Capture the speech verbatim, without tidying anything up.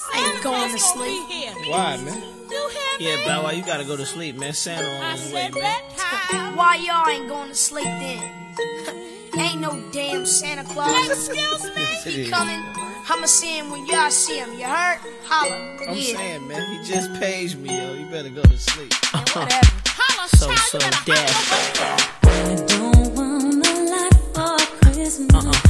ain't going to sleep. Why, man? Yeah, Bow Wow, you gotta go to sleep, man. Santa on his way, man. Why y'all ain't going to sleep then? Ain't no damn Santa Claus. Excuse me? He coming. I'ma see him when y'all see him. You heard? Holla. I'm yeah. saying, man, he just paged me, yo. You better go to sleep. Yeah, whatever. Holla, So, child, so you better dead. holla. I don't want a lot for Christmas. Uh-uh.